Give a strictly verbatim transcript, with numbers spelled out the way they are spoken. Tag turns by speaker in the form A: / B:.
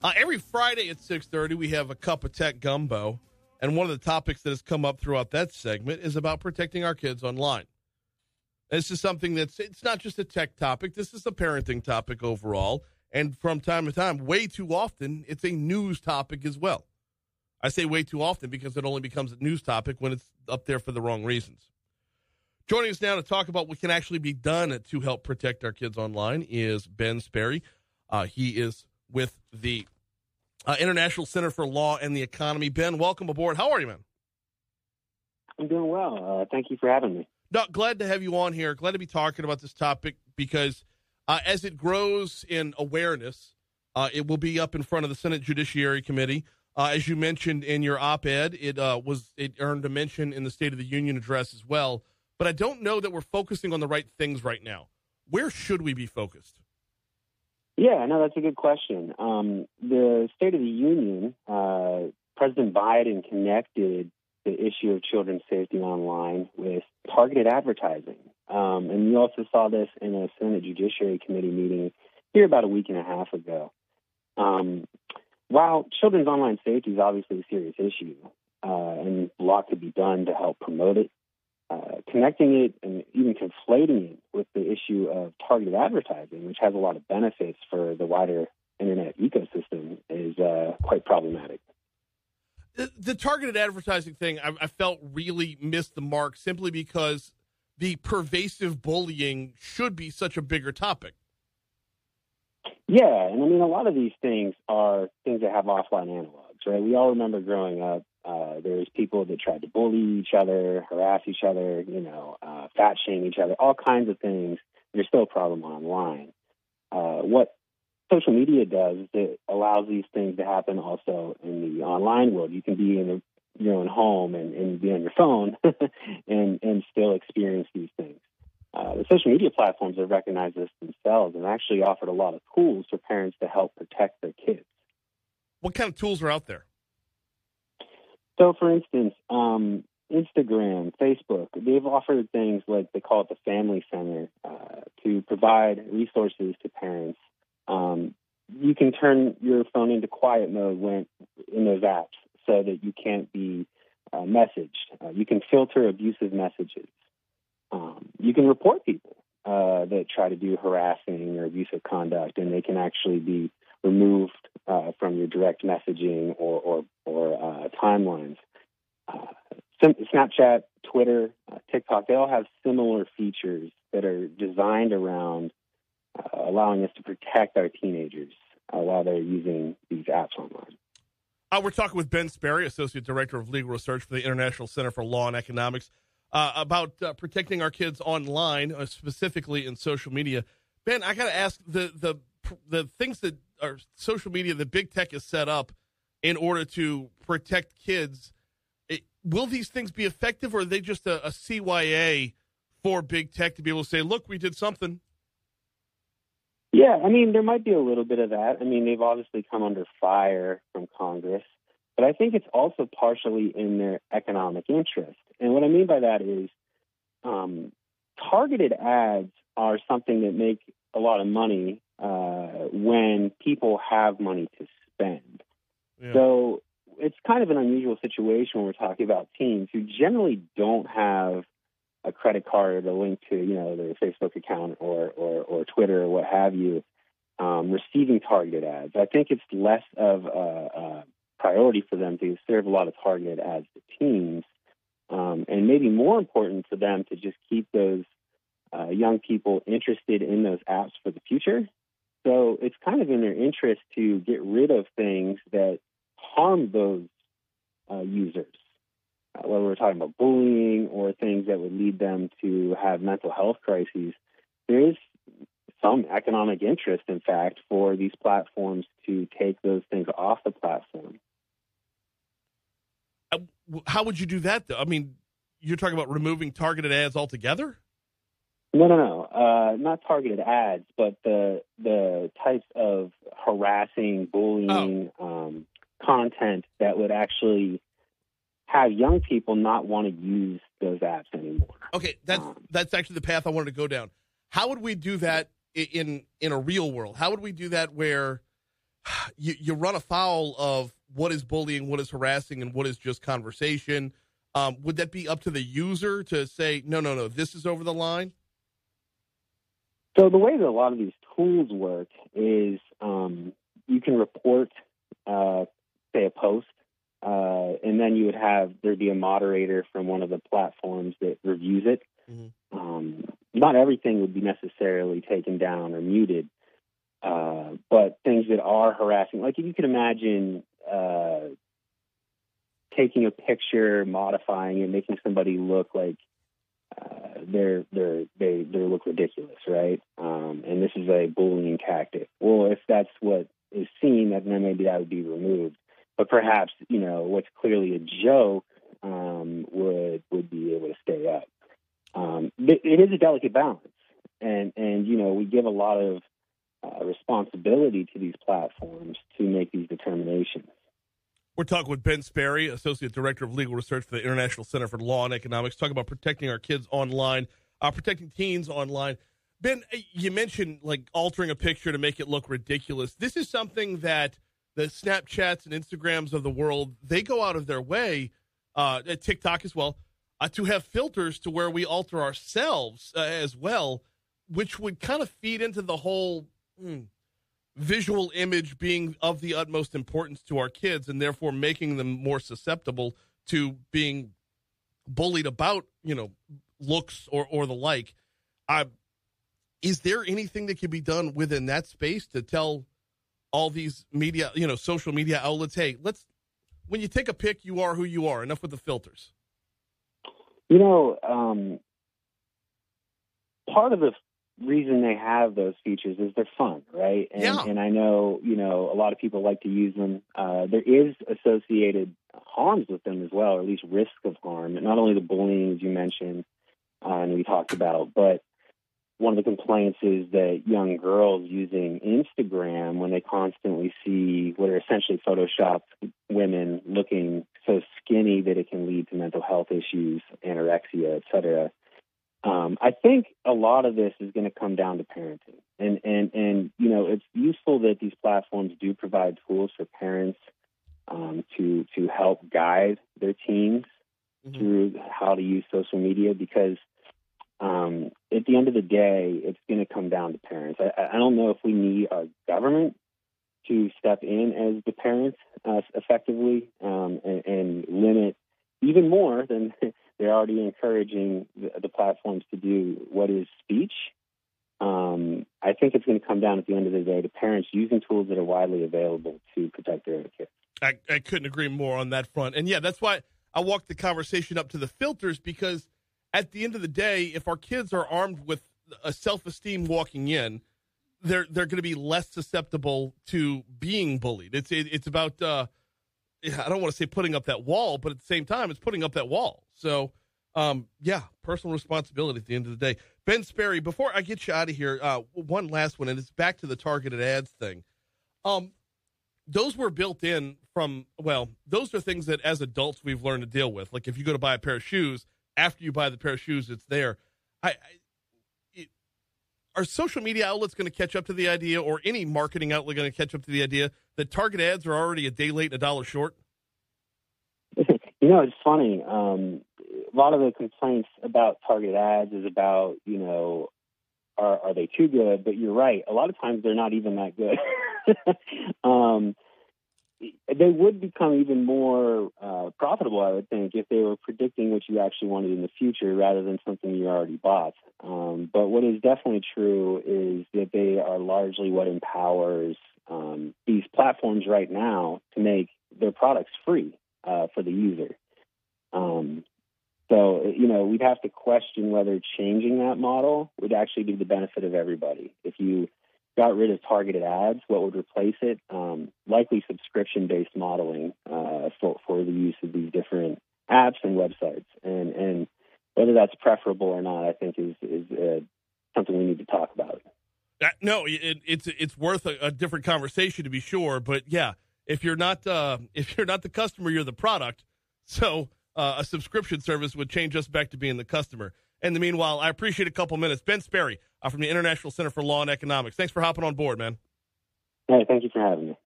A: Uh, every Friday at six thirty, we have a Cup of Tech Gumbo, and one of the topics that has come up throughout that segment is about protecting our kids online. This is something that's, it's not just a tech topic, this is a parenting topic overall, and from time to time, way too often, it's a news topic as well. I say way too often because it only becomes a news topic when it's up there for the wrong reasons. Joining us now to talk about what can actually be done to help protect our kids online is Ben Sperry. Uh, he is with the uh, International Center for Law and the Economy. Ben, welcome aboard. How are you, man?
B: I'm doing well. Uh, thank you for having me.
A: No, glad to have you on here. Glad to be talking about this topic because uh, as it grows in awareness, uh, it will be up in front of the Senate Judiciary Committee. Uh, as you mentioned in your op-ed, it uh, was it earned a mention in the State of the Union address as well. But I don't know that we're focusing on the right things right now. Where should we be focused?
B: Yeah, no, that's a good question. Um, the State of the Union, uh, President Biden connected the issue of children's safety online with targeted advertising. Um, and you also saw this in a Senate Judiciary Committee meeting here about a week and a half ago. Um, while children's online safety is obviously a serious issue, uh, and a lot could be done to help promote it, Uh, connecting it and even conflating it with the issue of targeted advertising, which has a lot of benefits for the wider internet ecosystem, is uh, quite problematic.
A: The, the targeted advertising thing, I, I felt really missed the mark simply because the pervasive bullying should be such a bigger topic.
B: Yeah, and I mean, a lot of these things are things that have offline analogs, right? We all remember growing up, Uh, there's people that tried to bully each other, harass each other, you know, uh, fat shame each other, all kinds of things. There's still a problem online. Uh, what social media does is it allows these things to happen also in the online world. You can be in a, your own home and, and be on your phone and, and still experience these things. Uh, the social media platforms have recognized this themselves and actually offered a lot of tools for parents to help protect their kids.
A: What kind of tools are out there?
B: So, for instance, um, Instagram, Facebook, they've offered things like they call it the Family Center uh, to provide resources to parents. Um, you can turn your phone into quiet mode when in those apps so that you can't be uh, messaged. Uh, you can filter abusive messages. Um, you can report people uh, that try to do harassing or abusive conduct, and they can actually be removed uh, from your direct messaging or or, or uh, timelines. Uh, Snapchat, Twitter, uh, TikTok, they all have similar features that are designed around uh, allowing us to protect our teenagers uh, while they're using these apps online.
A: Uh, we're talking with Ben Sperry, Associate Director of Legal Research for the International Center for Law and Economics, uh, about uh, protecting our kids online, uh, specifically in social media. Ben, I got to ask, the, the the things that are social media, that big tech is set up in order to protect kids, it, will these things be effective, or are they just a, a C Y A for big tech to be able to say, look, we did something?
B: Yeah, I mean, there might be a little bit of that. I mean, they've obviously come under fire from Congress, but I think it's also partially in their economic interest. And what I mean by that is um, targeted ads are something that make a lot of money uh, when people have money to spend. Yeah. So it's kind of an unusual situation when we're talking about teens who generally don't have a credit card or a link to, you know, their Facebook account or, or, or Twitter or what have you, um, receiving targeted ads. I think it's less of a, a priority for them to serve a lot of targeted ads to teens, um, and maybe more important for them to just keep those uh, young people interested in those apps for the future. So it's kind of in their interest to get rid of things that harm those uh, users. Uh, whether we're talking about bullying or things that would lead them to have mental health crises, there is some economic interest, in fact, for these platforms to take those things off the platform.
A: Uh, how would you do that, though? I mean, you're talking about removing targeted ads altogether?
B: No, no, no. Uh, not targeted ads, but the the types of harassing, bullying oh. um, content that would actually have young people not want to use those apps anymore.
A: Okay, that's um, that's actually the path I wanted to go down. How would we do that in in a real world? How would we do that where you, you run afoul of what is bullying, what is harassing, and what is just conversation. Um, would that be up to the user to say, no, no, no, this is over the line?
B: So the way that a lot of these tools work is um, you can report, uh, say, a post, uh, and then you would have, there'd be a moderator from one of the platforms that reviews it. Mm-hmm. Um, not everything would be necessarily taken down or muted, uh, but things that are harassing, like if you can imagine uh, taking a picture, modifying it, making somebody look like uh, they're they're they they look ridiculous, right? Um, and this is a bullying tactic. Well, if that's what is seen, then maybe that would be removed. But perhaps, you know, what's clearly a joke um, would would be able to stay up. Um, it, it is a delicate balance, and and you know we give a lot of uh, responsibility to these platforms to make these determinations.
A: We're talking with Ben Sperry, Associate Director of Legal Research for the International Center for Law and Economics, talking about protecting our kids online, uh, protecting teens online. Ben, you mentioned like altering a picture to make it look ridiculous. This is something that the Snapchats and Instagrams of the world, they go out of their way, uh, TikTok as well, uh, to have filters to where we alter ourselves uh, as well, which would kind of feed into the whole hmm, visual image being of the utmost importance to our kids and therefore making them more susceptible to being bullied about, you know, looks or, or the like. Uh, is there anything that can be done within that space to tell all these media, you know, social media outlets, hey, let's, when you take a pic, you are who you are, enough with the filters?
B: You know, um, part of the reason they have those features is they're fun, right? And,
A: yeah.
B: and I know, you know, a lot of people like to use them. Uh, there is associated harms with them as well, or at least risk of harm. And not only the bullying, as you mentioned, uh, and we talked about, but one of the complaints is that young girls using Instagram, when they constantly see what are essentially Photoshopped women looking so skinny that it can lead to mental health issues, anorexia, et cetera. Um, I think a lot of this is going to come down to parenting. And, and, and, you know, it's useful that these platforms do provide tools for parents um, to, to help guide their teens mm-hmm. through how to use social media, because um, at the end of the day, it's going to come down to parents. I, I don't know if we need our government to step in as the parents uh, effectively um, and, and limit even more than they're already encouraging the, the platforms to do what is speech. Um, I think it's going to come down at the end of the day to parents using tools that are widely available to protect their kids.
A: I, I couldn't agree more on that front. And, yeah, that's why I walked the conversation up to the filters, because at the end of the day, if our kids are armed with a self-esteem walking in, they're they're going to be less susceptible to being bullied. It's it, it's about uh, I don't want to say putting up that wall, but at the same time, it's putting up that wall. So, um, yeah, personal responsibility at the end of the day. Ben Sperry, before I get you out of here, uh, one last one, and it's back to the targeted ads thing. Um, those were built in from, well, those are things that as adults we've learned to deal with. Like if you go to buy a pair of shoes, after you buy the pair of shoes, it's there. I, I it, are social media outlets going to catch up to the idea, or any marketing outlet going to catch up to the idea that target ads are already a day late and a dollar short?
B: You know, it's funny. Um, a lot of the complaints about targeted ads is about, you know, are, are they too good? But you're right. A lot of times they're not even that good. um, they would become even more uh, profitable, I would think, if they were predicting what you actually wanted in the future rather than something you already bought. Um, but what is definitely true is that they are largely what empowers um, these platforms right now to make their products free uh, for the user. Um, so, you know, we'd have to question whether changing that model would actually be the benefit of everybody. If you got rid of targeted ads, what would replace it? Um, likely subscription-based modeling uh, for, for the use of these different apps and websites. And, and whether that's preferable or not, I think is, is uh, something we need to talk about.
A: Uh, no, it, it's it's worth a, a different conversation to be sure. But yeah, if you're not uh, if you're not the customer, you're the product. So uh, a subscription service would change us back to being the customer. In the meanwhile, I appreciate a couple minutes. Ben Sperry uh, from the International Center for Law and Economics. Thanks for hopping on board, man.
B: Hey, thank you for having me.